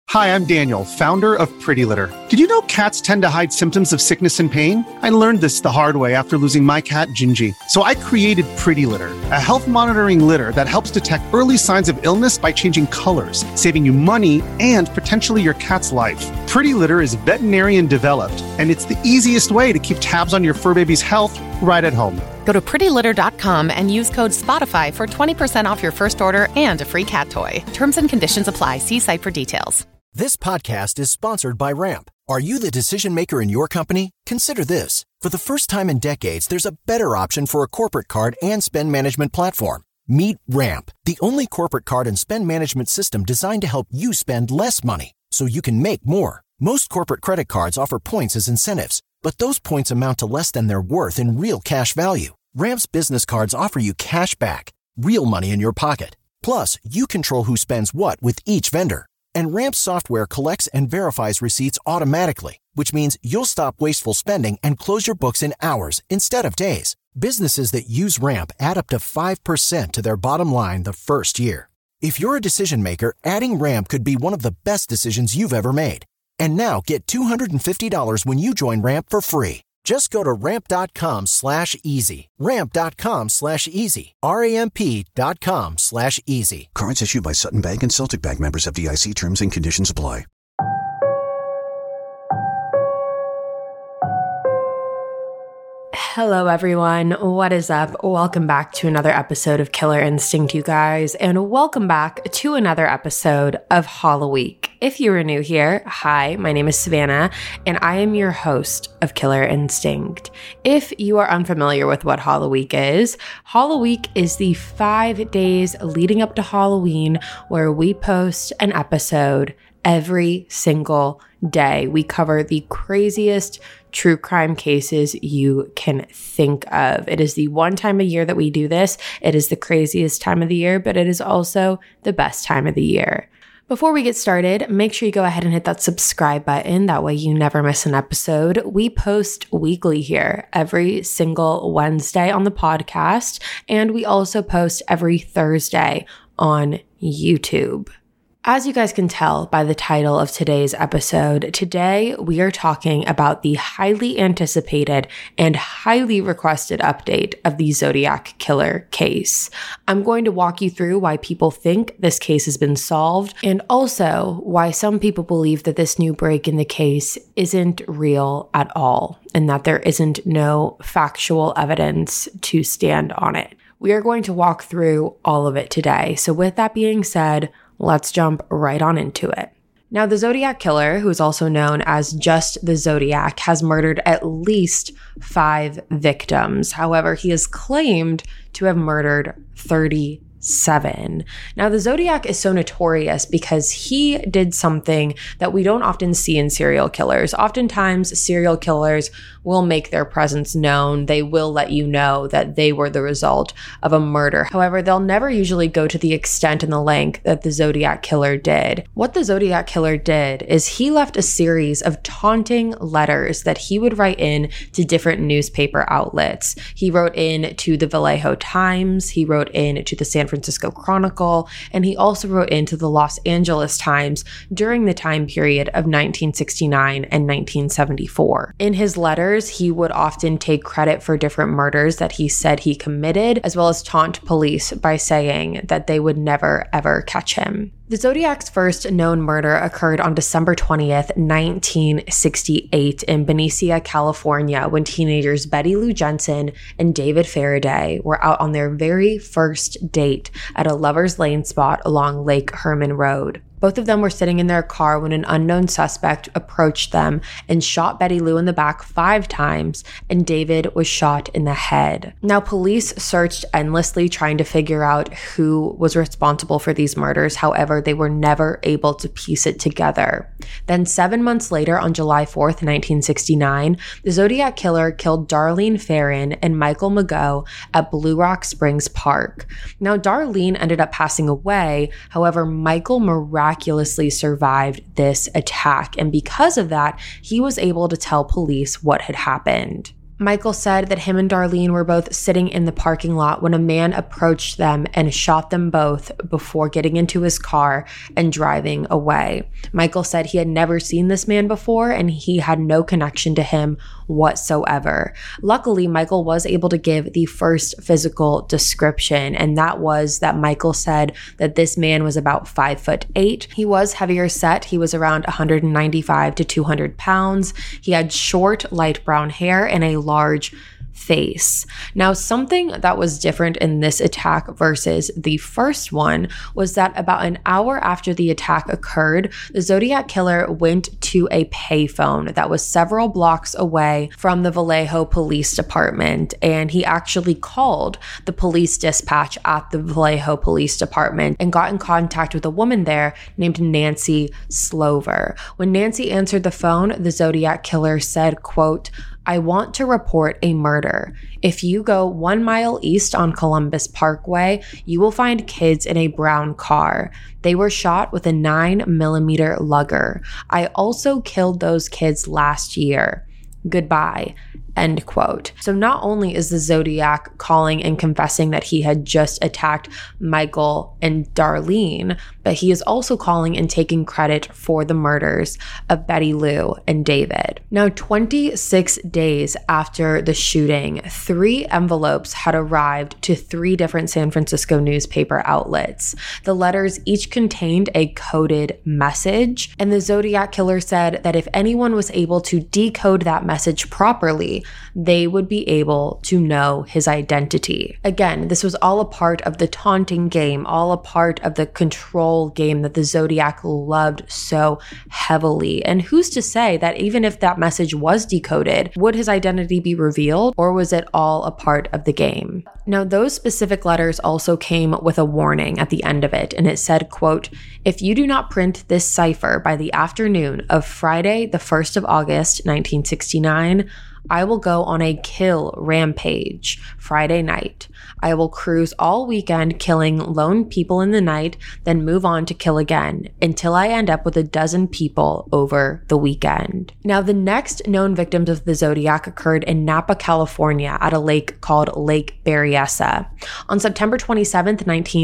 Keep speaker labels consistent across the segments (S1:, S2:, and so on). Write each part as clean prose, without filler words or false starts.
S1: Hi, I'm Daniel, founder of Pretty Litter. Did you know cats tend to hide symptoms of sickness and pain? I learned this the hard way after losing my cat, Gingy. So I created Pretty Litter, a health monitoring litter that helps detect early signs of illness by changing colors, saving you money and potentially your cat's life. Pretty Litter is veterinarian developed, and it's the easiest way to keep tabs on your fur baby's health right at home.
S2: Go to prettylitter.com and use code SPOTIFY for 20% off your first order and a free cat toy. Terms and conditions apply. See site for details.
S3: This podcast is sponsored by Ramp. Are you the decision maker in your company? Consider this. For the first time in decades, there's a better option for a corporate card and spend management platform. Meet Ramp, the only corporate card and spend management system designed to help you spend less money so you can make more. Most corporate credit cards offer points as incentives, but those points amount to less than their worth in real cash value. Ramp's business cards offer you cash back, real money in your pocket. Plus, you control who spends what with each vendor. And Ramp's software collects and verifies receipts automatically, which means you'll stop wasteful spending and close your books in hours instead of days. Businesses that use Ramp add up to 5% to their bottom line the first year. If you're a decision maker, adding Ramp could be one of the best decisions you've ever made. And now get $250 when you join Ramp for free. Just go to ramp.com/easy. Ramp.com/easy. RAMP.com/easy.
S4: Cards issued by Sutton Bank and Celtic Bank, members FDIC. Terms and conditions apply.
S5: Hello everyone, what is up? Welcome back to another episode of Killer Instinct, you guys, and welcome back to another episode of Halloween. If you are new here, hi, my name is Savannah, and I am your host of Killer Instinct. If you are unfamiliar with what Halloween is the 5 days leading up to Halloween where we post an episode every single day. We cover the craziest true crime cases you can think of. It is the one time a year that we do this. It is the craziest time of the year, but it is also the best time of the year. Before we get started, make sure you go ahead and hit that subscribe button. That way you never miss an episode. We post weekly here every single Wednesday on the podcast, and we also post every Thursday on YouTube. As you guys can tell by the title of today's episode, today we are talking about the highly anticipated and highly requested update of the Zodiac Killer case. I'm going to walk you through why people think this case has been solved, and also why some people believe that this new break in the case isn't real at all, and that there isn't no factual evidence to stand on it. We are going to walk through all of it today. So with that being said, let's jump right on into it. Now, the Zodiac Killer, who is also known as just the Zodiac, has murdered at least 5 victims. However, he is claimed to have murdered 37. Now, the Zodiac is so notorious because he did something that we don't often see in serial killers. Oftentimes, serial killers will make their presence known. They will let you know that they were the result of a murder. However, they'll never usually go to the extent and the length that the Zodiac Killer did. What the Zodiac Killer did is he left a series of taunting letters that he would write in to different newspaper outlets. He wrote in to the Vallejo Times, he wrote in to the San Francisco Chronicle, and he also wrote into the Los Angeles Times during the time period of 1969 and 1974. In his letters, he would often take credit for different murders that he said he committed, as well as taunt police by saying that they would never ever catch him. The Zodiac's first known murder occurred on December 20th, 1968 in Benicia, California, when teenagers Betty Lou Jensen and David Faraday were out on their very first date at a Lover's Lane spot along Lake Herman Road. Both of them were sitting in their car when an unknown suspect approached them and shot Betty Lou in the back 5 times, and David was shot in the head. Now, police searched endlessly trying to figure out who was responsible for these murders. However, they were never able to piece it together. Then 7 months later, on July 4th, 1969, the Zodiac Killer killed Darlene Ferrin and Michael Mageau at Blue Rock Springs Park. Now, Darlene ended up passing away. However, Michael miraculously survived this attack, and because of that, he was able to tell police what had happened. Michael said that him and Darlene were both sitting in the parking lot when a man approached them and shot them both before getting into his car and driving away. Michael said he had never seen this man before and he had no connection to him whatsoever. Luckily, Michael was able to give the first physical description, and that was that Michael said that this man was about 5'8". He was heavier set. He was around 195 to 200 pounds. He had short, light brown hair and a large face. Now, something that was different in this attack versus the first one was that about an hour after the attack occurred, the Zodiac Killer went to a payphone that was several blocks away from the Vallejo Police Department, and he actually called the police dispatch at the Vallejo Police Department and got in contact with a woman there named Nancy Slover. When Nancy answered the phone, the Zodiac Killer said, quote, "I want to report a murder. If you go 1 mile east on Columbus Parkway, you will find kids in a brown car. They were shot with a 9mm Luger. I also killed those kids last year. Goodbye." End quote. So not only is the Zodiac calling and confessing that he had just attacked Michael and Darlene, but he is also calling and taking credit for the murders of Betty Lou and David. Now, 26 days after the shooting, 3 envelopes had arrived to 3 different San Francisco newspaper outlets. The letters each contained a coded message, and the Zodiac Killer said that if anyone was able to decode that message properly, they would be able to know his identity. Again, this was all a part of the taunting game, all a part of the control game that the Zodiac loved so heavily. And who's to say that even if that message was decoded, would his identity be revealed, or was it all a part of the game? Now, those specific letters also came with a warning at the end of it, and it said, quote, "If you do not print this cipher by the afternoon of Friday, the 1st of August, 1969, I will go on a kill rampage Friday night. I will cruise all weekend killing lone people in the night, then move on to kill again until I end up with a dozen people over the weekend." Now, the next known victims of the Zodiac occurred in Napa, California at a lake called Lake Berryessa. On September 27th,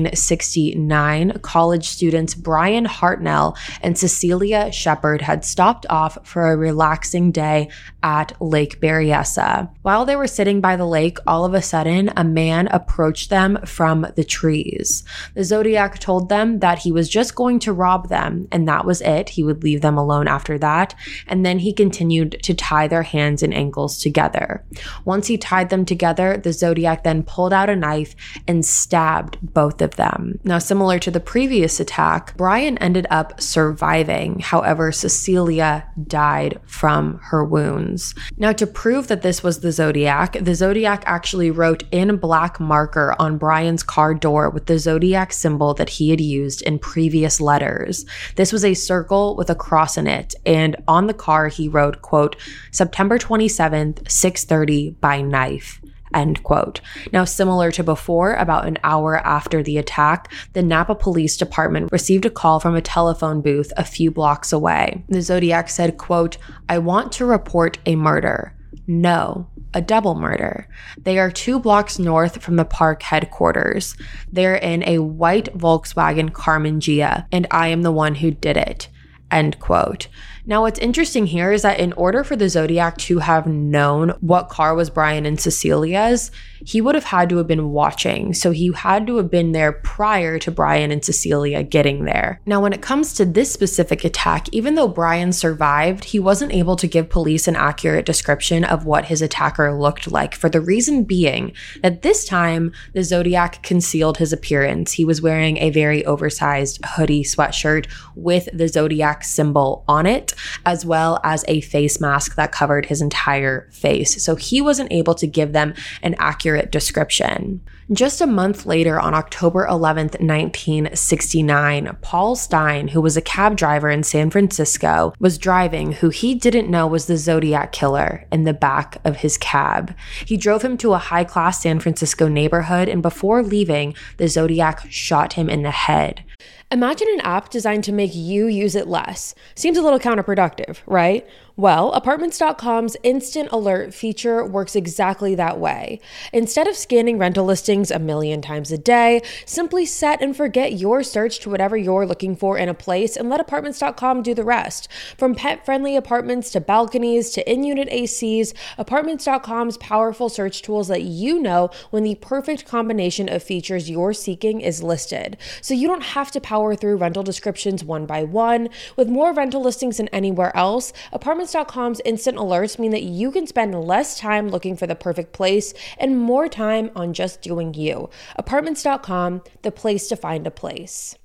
S5: 1969, college students Brian Hartnell and Cecilia Shepard had stopped off for a relaxing day at Lake Berryessa. While they were sitting by the lake, all of a sudden, a man approached them from the trees. The Zodiac told them that he was just going to rob them, and that was it. He would leave them alone after that, and then he continued to tie their hands and ankles together. Once he tied them together, the Zodiac then pulled out a knife and stabbed both of them. Now, similar to the previous attack, Brian ended up surviving. However, Cecilia died from her wounds. Now, to prove that this was the Zodiac actually wrote in black marker on Brian's car door with the Zodiac symbol that he had used in previous letters. This was a circle with a cross in it, and on the car he wrote, quote, "September 27th, 6:30 by knife." End quote. Now, similar to before, about an hour after the attack, the Napa Police Department received a call from a telephone booth a few blocks away. The Zodiac said, quote, "I want to report a murder. No, a double murder. They are 2 blocks north from the park headquarters. They're in a white Volkswagen Karmann Ghia, and I am the one who did it." End quote. Now, what's interesting here is that in order for the Zodiac to have known what car was Brian and Cecilia's, he would have had to have been watching. So he had to have been there prior to Brian and Cecilia getting there. Now, when it comes to this specific attack, even though Brian survived, he wasn't able to give police an accurate description of what his attacker looked like, for the reason being that this time, the Zodiac concealed his appearance. He was wearing a very oversized hoodie sweatshirt with the Zodiac symbol on it, as well as a face mask that covered his entire face. So he wasn't able to give them an accurate description. Just a month later, on October 11th, 1969, Paul Stein, who was a cab driver in San Francisco, was driving who he didn't know was the Zodiac Killer in the back of his cab. He drove him to a high-class San Francisco neighborhood, and before leaving, the Zodiac shot him in the head. Imagine an app designed to make you use it less. Seems a little counterproductive, right? Well, Apartments.com's Instant Alert feature works exactly that way. Instead of scanning rental listings a million times a day, simply set and forget your search to whatever you're looking for in a place and let Apartments.com do the rest. From pet-friendly apartments to balconies to in-unit ACs, Apartments.com's powerful search tools let you know when the perfect combination of features you're seeking is listed. So you don't have to power through rental descriptions one by one. With more rental listings than anywhere else, Apartments.com's instant alerts mean that you can spend less time looking for the perfect place and more time on just doing you. Apartments.com, the place to find a place.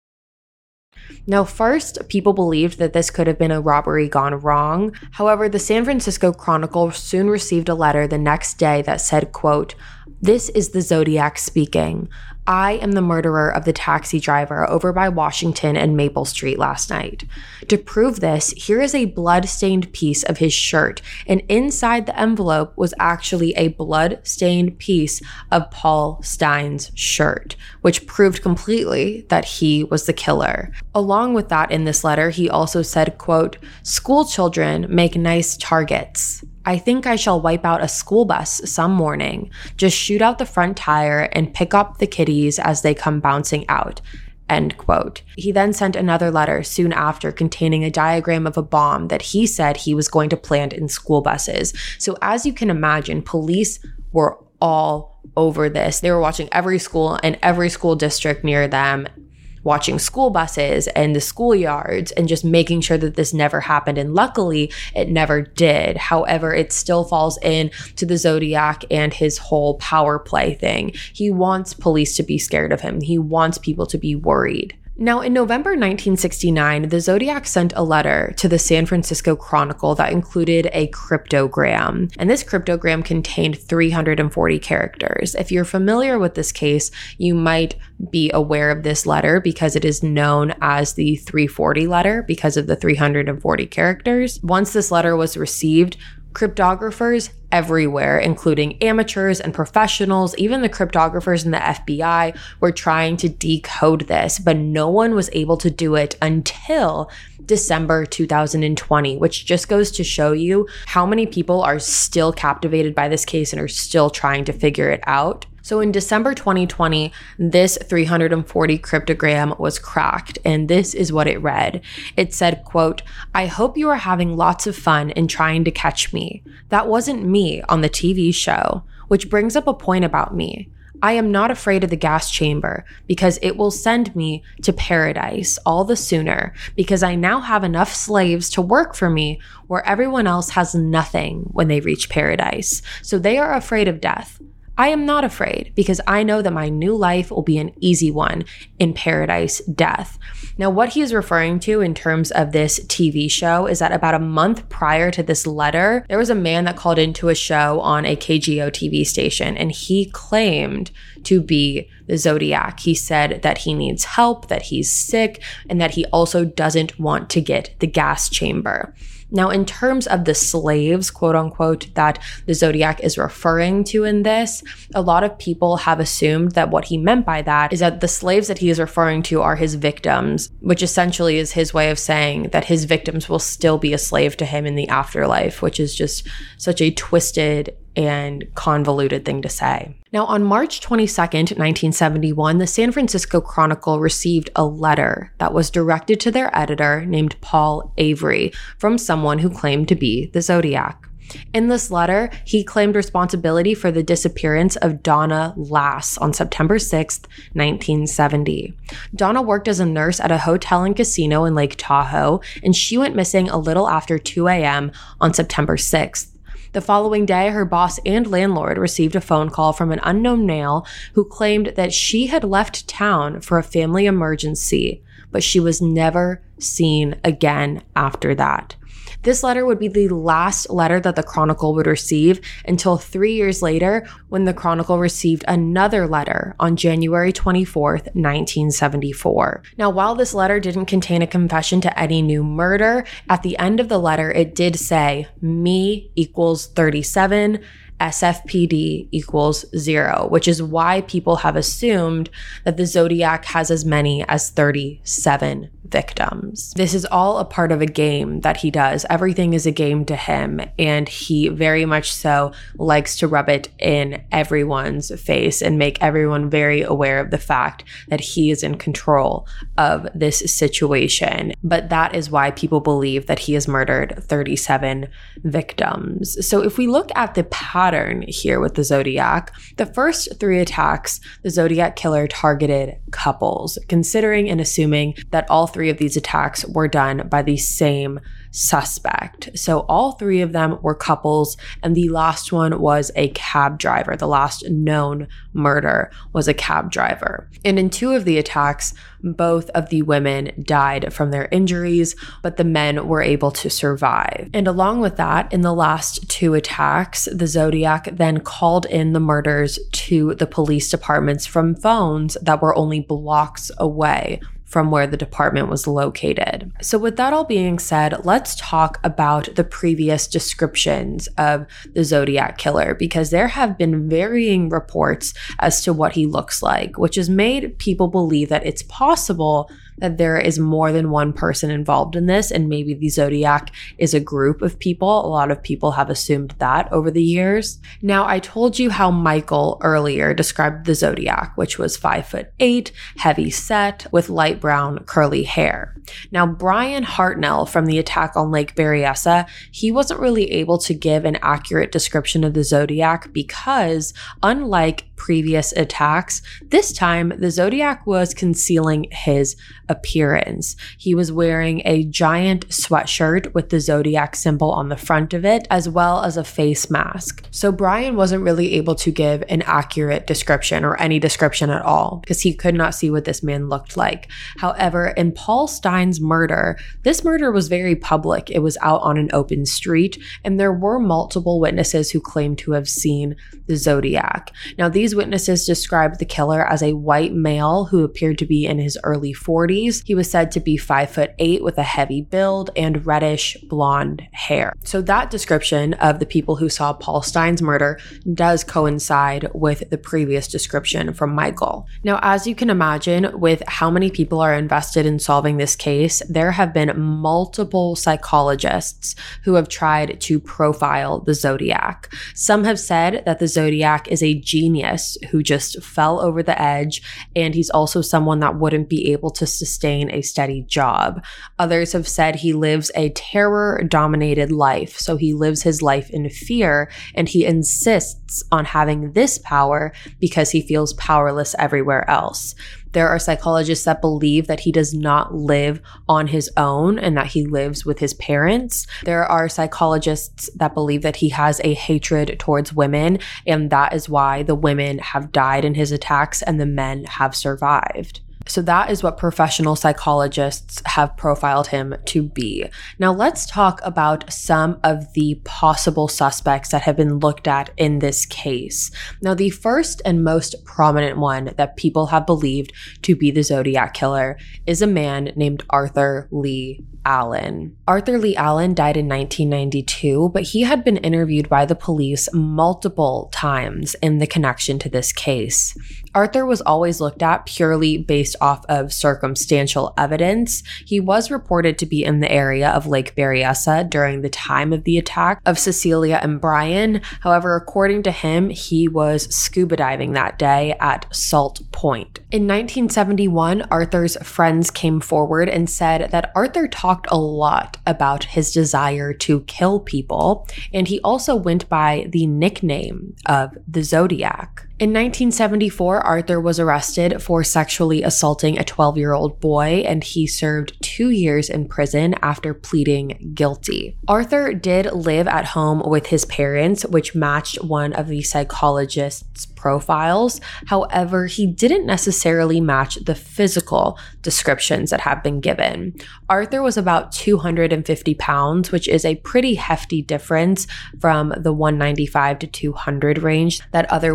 S5: Now, first, people believed that this could have been a robbery gone wrong. However, the San Francisco Chronicle soon received a letter the next day that said, quote, "This is the Zodiac speaking. I am the murderer of the taxi driver over by Washington and Maple Street last night. To prove this, here is a blood-stained piece of his shirt, and inside the envelope was actually a blood-stained piece of Paul Stine's shirt, which proved completely that he was the killer." Along with that, in this letter, he also said, quote, "School children make nice targets. I think I shall wipe out a school bus some morning, just shoot out the front tire and pick up the kiddies as they come bouncing out." End quote. He then sent another letter soon after containing a diagram of a bomb that he said he was going to plant in school buses. So as you can imagine, police were all over this. They were watching every school and every school district near them, watching school buses and the schoolyards and just making sure that this never happened. And luckily, it never did. However, it still falls in to the Zodiac and his whole power play thing. He wants police to be scared of him. He wants people to be worried. Now, in November 1969, the Zodiac sent a letter to the San Francisco Chronicle that included a cryptogram, and this cryptogram contained 340 characters. If you're familiar with this case, you might be aware of this letter because it is known as the 340 letter because of the 340 characters. Once this letter was received, cryptographers everywhere, including amateurs and professionals, even the cryptographers in the FBI, were trying to decode this, but no one was able to do it until December 2020, which just goes to show you how many people are still captivated by this case and are still trying to figure it out. So in December 2020, this 340 cryptogram was cracked, and this is what it read. It said, quote, "I hope you are having lots of fun in trying to catch me. That wasn't me on the TV show, which brings up a point about me. I am not afraid of the gas chamber because it will send me to paradise all the sooner because I now have enough slaves to work for me where everyone else has nothing when they reach paradise. So they are afraid of death. I am not afraid because I know that my new life will be an easy one in paradise death." Now, what he is referring to in terms of this TV show is that about a month prior to this letter, there was a man that called into a show on a KGO TV station, and he claimed to be the Zodiac. He said that he needs help, that he's sick, and that he also doesn't want to get the gas chamber. Now, in terms of the slaves, quote unquote, that the Zodiac is referring to in this, a lot of people have assumed that what he meant by that is that the slaves that he is referring to are his victims, which essentially is his way of saying that his victims will still be a slave to him in the afterlife, which is just such a twisted and convoluted thing to say. Now, on March 22nd, 1971, the San Francisco Chronicle received a letter that was directed to their editor named Paul Avery from someone who claimed to be the Zodiac. In this letter, he claimed responsibility for the disappearance of Donna Lass on September 6th, 1970. Donna worked as a nurse at a hotel and casino in Lake Tahoe, and she went missing a little after 2 a.m. on September 6th. The following day, her boss and landlord received a phone call from an unknown male who claimed that she had left town for a family emergency, but she was never seen again after that. This letter would be the last letter that the Chronicle would receive until 3 years later when the Chronicle received another letter on January 24th, 1974. Now, while this letter didn't contain a confession to any new murder, at the end of the letter, it did say, "Me equals 37, SFPD equals 0, which is why people have assumed that the Zodiac has as many as 37 victims. This is all a part of a game that he does. Everything is a game to him, and he very much so likes to rub it in everyone's face and make everyone very aware of the fact that he is in control of this situation. But that is why people believe that he has murdered 37 victims. So if we look at the pattern here with the Zodiac, the first 3 attacks, the Zodiac killer targeted couples, considering and assuming that all 3 of these attacks were done by the same suspect. So all 3 of them were couples, and the last one was a cab driver. The last known murder was a cab driver. And in 2 of the attacks, both of the women died from their injuries, but the men were able to survive. And along with that, in the last 2 attacks, the Zodiac then called in the murders to the police departments from phones that were only blocks away from where the department was located. So with that all being said, let's talk about the previous descriptions of the Zodiac killer, because there have been varying reports as to what he looks like, which has made people believe that it's possible that there is more than one person involved in this, and maybe the Zodiac is a group of people. A lot of people have assumed that over the years. Now, I told you how Michael earlier described the Zodiac, which was 5'8", heavy set, with light brown curly hair. Now, Brian Hartnell from the attack on Lake Berryessa, he wasn't really able to give an accurate description of the Zodiac because, unlike previous attacks, this time the Zodiac was concealing his appearance. He was wearing a giant sweatshirt with the Zodiac symbol on the front of it, as well as a face mask. So Brian wasn't really able to give an accurate description or any description at all because he could not see what this man looked like. However, in Paul Stine's murder, this murder was very public. It was out on an open street, and there were multiple witnesses who claimed to have seen the Zodiac. Now, these witnesses described the killer as a white male who appeared to be in his early 40s. He was said to be 5'8" with a heavy build and reddish blonde hair. So that description of the people who saw Paul Stine's murder does coincide with the previous description from Michael. Now, as you can imagine, with how many people are invested in solving this case, there have been multiple psychologists who have tried to profile the Zodiac. Some have said that the Zodiac is a genius who just fell over the edge, and he's also someone that wouldn't be able to sustain a steady job. Others have said he lives a terror-dominated life, so he lives his life in fear, and he insists on having this power because he feels powerless everywhere else. There are psychologists that believe that he does not live on his own and that he lives with his parents. There are psychologists that believe that he has a hatred towards women, and that is why the women have died in his attacks and the men have survived. So that is what professional psychologists have profiled him to be. Now let's talk about some of the possible suspects that have been looked at in this case. Now, the first and most prominent one that people have believed to be the Zodiac killer is a man named Arthur Lee Allen. Arthur Lee Allen died in 1992, but he had been interviewed by the police multiple times in the connection to this case. Arthur was always looked at purely based off of circumstantial evidence. He was reported to be in the area of Lake Berryessa during the time of the attack of Cecilia and Brian. However, according to him, he was scuba diving that day at Salt Point. In 1971, Arthur's friends came forward and said that Arthur talked a lot about his desire to kill people, and he also went by the nickname of the Zodiac. In 1974, Arthur was arrested for sexually assaulting a 12-year-old boy, and he served 2 years in prison after pleading guilty. Arthur did live at home with his parents, which matched one of the psychologist's profiles. However, he didn't necessarily match the physical descriptions that have been given. Arthur was about 250 pounds, which is a pretty hefty difference from the 195 to 200 range that other witnesses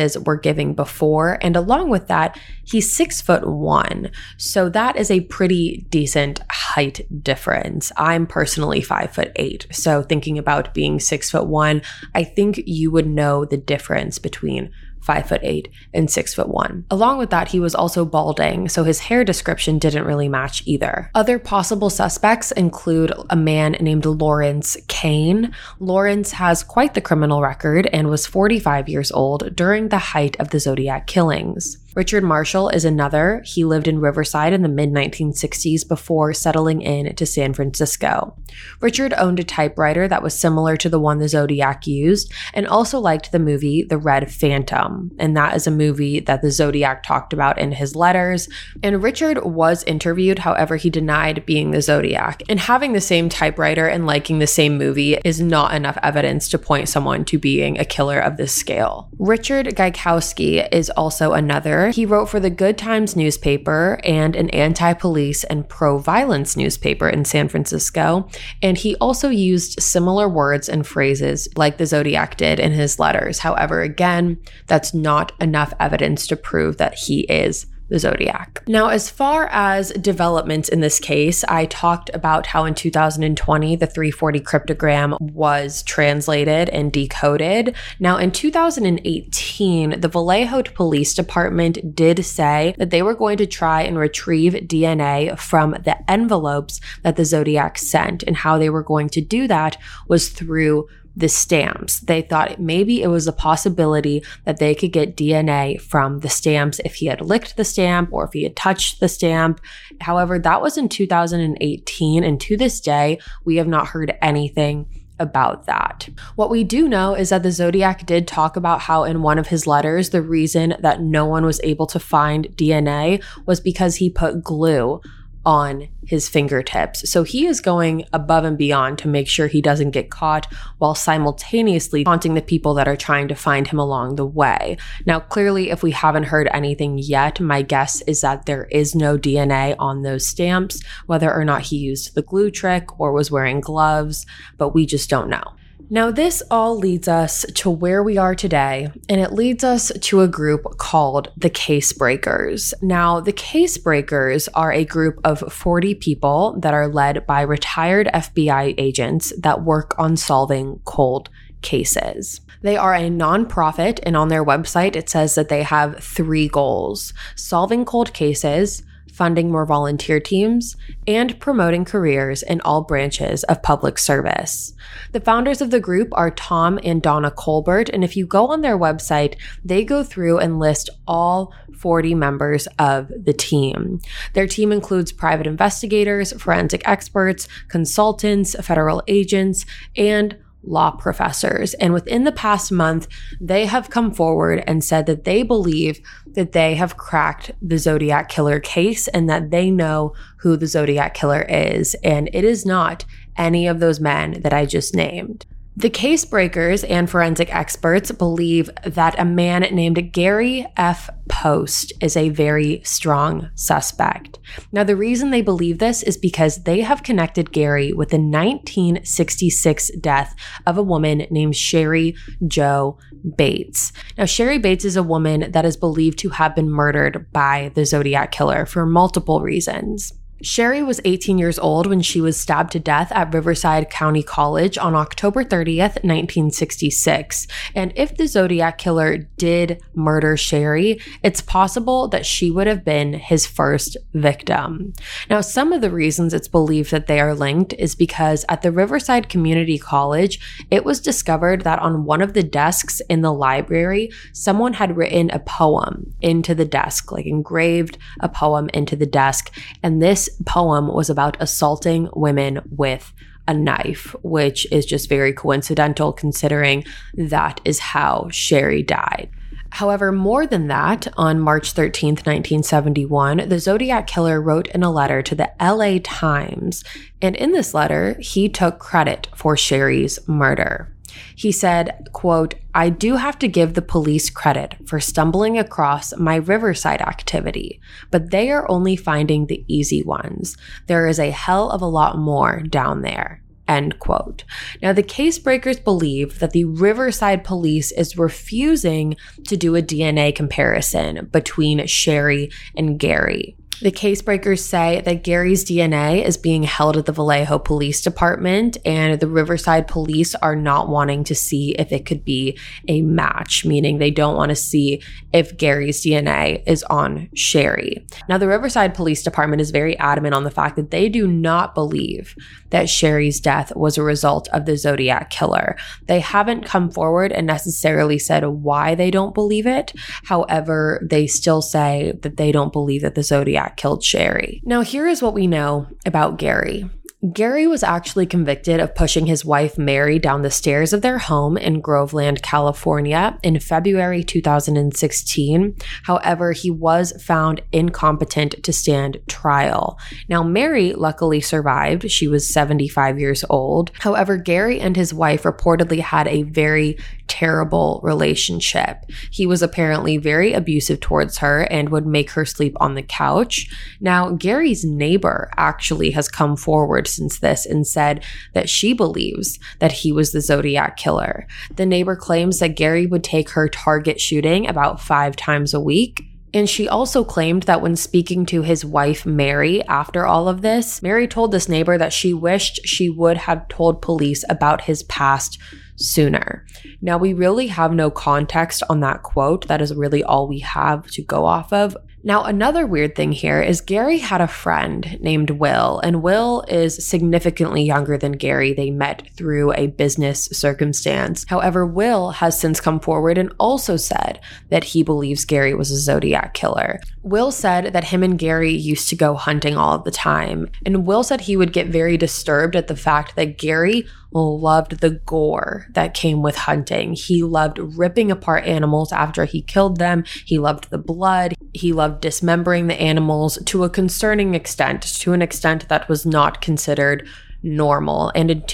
S5: sources were giving before. And along with that, he's 6'1". So that is a pretty decent height difference. I'm personally 5'8". So thinking about being 6'1", I think you would know the difference between 5'8" and 6'1". Along with that, he was also balding, so his hair description didn't really match either. Other possible suspects include a man named Lawrence Kane. Lawrence has quite the criminal record and was 45 years old during the height of the Zodiac killings. Richard Marshall is another. He lived in Riverside in the mid-1960s before settling in to San Francisco. Richard owned a typewriter that was similar to the one the Zodiac used and also liked the movie The Red Phantom, and that is a movie that the Zodiac talked about in his letters. And Richard was interviewed, however, he denied being the Zodiac. And having the same typewriter and liking the same movie is not enough evidence to point someone to being a killer of this scale. Richard Gaikowski is also another. He wrote for the Good Times newspaper and an anti-police and pro-violence newspaper in San Francisco, and he also used similar words and phrases like the Zodiac did in his letters. However, again, that's not enough evidence to prove that he is the Zodiac. Now, as far as developments in this case, I talked about how in 2020, the 340 cryptogram was translated and decoded. Now, in 2018, the Vallejo Police Department did say that they were going to try and retrieve DNA from the envelopes that the Zodiac sent, and how they were going to do that was through the stamps. They thought maybe it was a possibility that they could get DNA from the stamps if he had licked the stamp or if he had touched the stamp. However, that was in 2018, and to this day, we have not heard anything about that. What we do know is that the Zodiac did talk about how in one of his letters, the reason that no one was able to find DNA was because he put glue on his fingertips. So he is going above and beyond to make sure he doesn't get caught while simultaneously taunting the people that are trying to find him along the way. Now, clearly, if we haven't heard anything yet, my guess is that there is no DNA on those stamps, whether or not he used the glue trick or was wearing gloves, but we just don't know. Now, this all leads us to where we are today, and it leads us to a group called the Case Breakers. Now, the Case Breakers are a group of 40 people that are led by retired FBI agents that work on solving cold cases. They are a nonprofit, and on their website, it says that they have 3 goals: solving cold cases, funding more volunteer teams, and promoting careers in all branches of public service. The founders of the group are Tom and Donna Colbert, and if you go on their website, they go through and list all 40 members of the team. Their team includes private investigators, forensic experts, consultants, federal agents, and law professors. And within the past month, they have come forward and said that they believe that they have cracked the Zodiac Killer case and that they know who the Zodiac Killer is. And it is not any of those men that I just named. The Case Breakers and forensic experts believe that a man named Gary F. Post is a very strong suspect. Now, the reason they believe this is because they have connected Gary with the 1966 death of a woman named Sherry Jo Bates. Now, Sherry Bates is a woman that is believed to have been murdered by the Zodiac Killer for multiple reasons. Sherry was 18 years old when she was stabbed to death at Riverside County College on October 30th, 1966. And if the Zodiac Killer did murder Sherry, it's possible that she would have been his first victim. Now, some of the reasons it's believed that they are linked is because at the Riverside Community College, it was discovered that on one of the desks in the library, someone had written a poem into the desk, like engraved a poem into the desk. And this poem was about assaulting women with a knife, which is just very coincidental considering that is how Sherry died. However, more than that, on March 13th, 1971, the Zodiac Killer wrote in a letter to the LA Times, and in this letter, he took credit for Sherry's murder. He said, quote, "I do have to give the police credit for stumbling across my Riverside activity, but they are only finding the easy ones. There is a hell of a lot more down there," End quote. Now, the case breakers believe that the Riverside police is refusing to do a DNA comparison between Sherry and Gary. The case breakers say that Gary's DNA is being held at the Vallejo Police Department, and the Riverside police are not wanting to see if it could be a match, meaning they don't want to see if Gary's DNA is on Sherry. Now, the Riverside Police Department is very adamant on the fact that they do not believe that Sherry's death was a result of the Zodiac killer. They haven't come forward and necessarily said why they don't believe it. However, they still say that they don't believe that the Zodiac killed Sherry. Now, here is what we know about Gary. Gary was actually convicted of pushing his wife Mary down the stairs of their home in Groveland, California in February 2016. However, he was found incompetent to stand trial. Now, Mary luckily survived. She was 75 years old. However, Gary and his wife reportedly had a very terrible relationship. He was apparently very abusive towards her and would make her sleep on the couch. Now, Gary's neighbor actually has come forward since this and said that she believes that he was the Zodiac killer. The neighbor claims that Gary would take her target shooting about 5 times a week. And she also claimed that when speaking to his wife, Mary, after all of this, Mary told this neighbor that she wished she would have told police about his past sooner. Now, we really have no context on that quote. That is really all we have to go off of. Now, another weird thing here is Gary had a friend named Will, and Will is significantly younger than Gary. They met through a business circumstance. However, Will has since come forward and also said that he believes Gary was a Zodiac killer. Will said that him and Gary used to go hunting all the time, and Will said he would get very disturbed at the fact that Gary loved the gore that came with hunting. He loved ripping apart animals after he killed them. He loved the blood. He loved dismembering the animals to a concerning extent, to an extent that was not considered normal. And in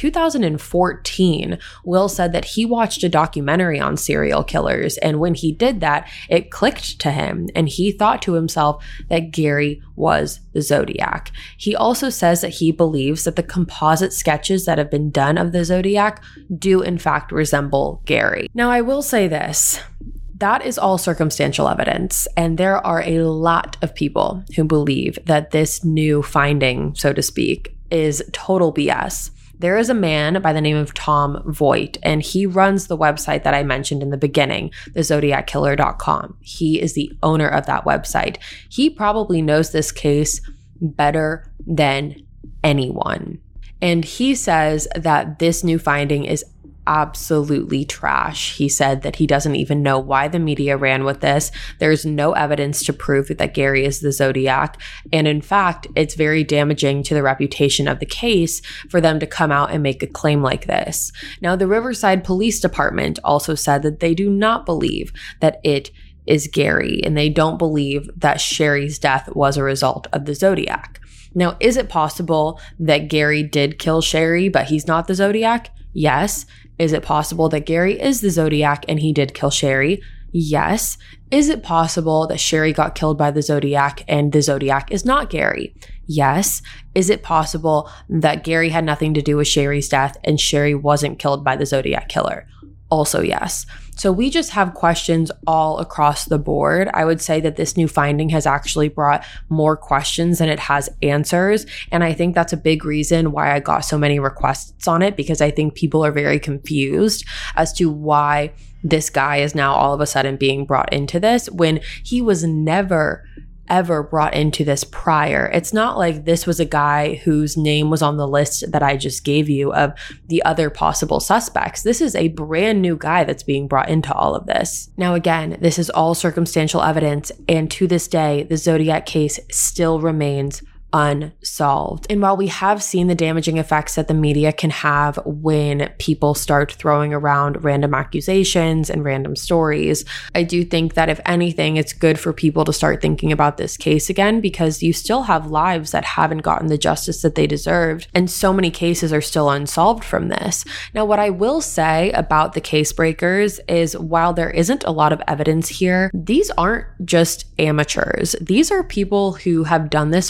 S5: 2014, Will said that he watched a documentary on serial killers, and when he did that, it clicked to him, and he thought to himself that Gary was the Zodiac. He also says that he believes that the composite sketches that have been done of the Zodiac do in fact resemble Gary. Now, I will say this. That is all circumstantial evidence, and there are a lot of people who believe that this new finding, so to speak, is total BS. There is a man by the name of Tom Voigt, and he runs the website that I mentioned in the beginning, thezodiackiller.com. He is the owner of that website. He probably knows this case better than anyone. And he says that this new finding is absolutely trash. He said that he doesn't even know why the media ran with this. There's no evidence to prove that Gary is the Zodiac. And in fact, it's very damaging to the reputation of the case for them to come out and make a claim like this. Now, the Riverside Police Department also said that they do not believe that it is Gary, and they don't believe that Sherry's death was a result of the Zodiac. Now, is it possible that Gary did kill Sherry, but he's not the Zodiac? Yes. Is it possible that Gary is the Zodiac and he did kill Sherry? Yes. Is it possible that Sherry got killed by the Zodiac and the Zodiac is not Gary? Yes. Is it possible that Gary had nothing to do with Sherry's death and Sherry wasn't killed by the Zodiac killer? Also yes. So we just have questions all across the board. I would say that this new finding has actually brought more questions than it has answers. And I think that's a big reason why I got so many requests on it, because I think people are very confused as to why this guy is now all of a sudden being brought into this when he was never ever brought into this prior. It's not like this was a guy whose name was on the list that I just gave you of the other possible suspects. This is a brand new guy that's being brought into all of this. Now, again, this is all circumstantial evidence, and to this day, the Zodiac case still remains unsolved. And while we have seen the damaging effects that the media can have when people start throwing around random accusations and random stories, I do think that if anything, it's good for people to start thinking about this case again, because you still have lives that haven't gotten the justice that they deserved, and so many cases are still unsolved from this. Now, what I will say about the case breakers is while there isn't a lot of evidence here, these aren't just amateurs. These are people who have done this for a living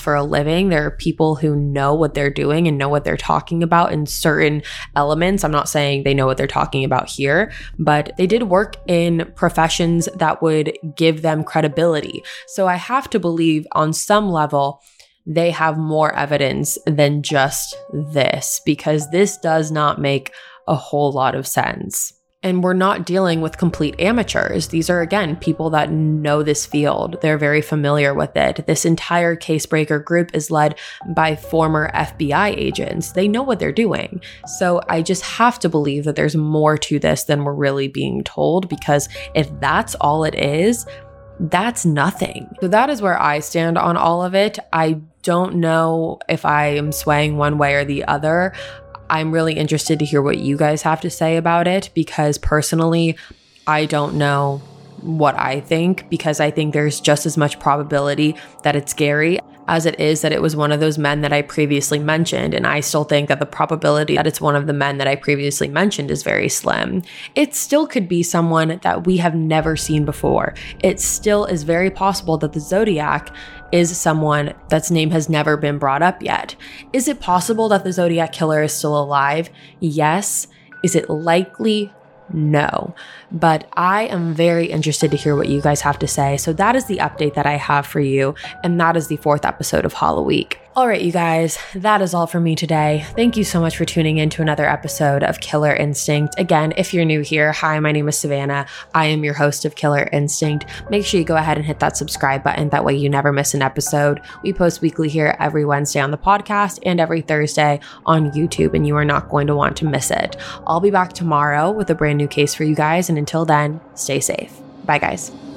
S5: giving. There are people who know what they're doing and know what they're talking about in certain elements. I'm not saying they know what they're talking about here, but they did work in professions that would give them credibility. So I have to believe on some level, they have more evidence than just this, because this does not make a whole lot of sense. And we're not dealing with complete amateurs. These are, again, people that know this field. They're very familiar with it. This entire Casebreaker group is led by former FBI agents. They know what they're doing. So I just have to believe that there's more to this than we're really being told, because if that's all it is, that's nothing. So that is where I stand on all of it. I don't know if I am swaying one way or the other. I'm really interested to hear what you guys have to say about it, because personally, I don't know what I think, because I think there's just as much probability that it's Gary as it is that it was one of those men that I previously mentioned. And I still think that the probability that it's one of the men that I previously mentioned is very slim. It still could be someone that we have never seen before. It still is very possible that the Zodiac is someone that's name has never been brought up yet. Is it possible that the Zodiac killer is still alive? Yes. Is it likely? No. But I am very interested to hear what you guys have to say. So that is the update that I have for you. And that is the 4th episode of Hollow Week. All right, you guys, that is all for me today. Thank you so much for tuning in to another episode of Killer Instinct. Again, if you're new here, hi, my name is Savannah. I am your host of Killer Instinct. Make sure you go ahead and hit that subscribe button. That way you never miss an episode. We post weekly here every Wednesday on the podcast and every Thursday on YouTube, and you are not going to want to miss it. I'll be back tomorrow with a brand new case for you guys. And until then, stay safe. Bye, guys.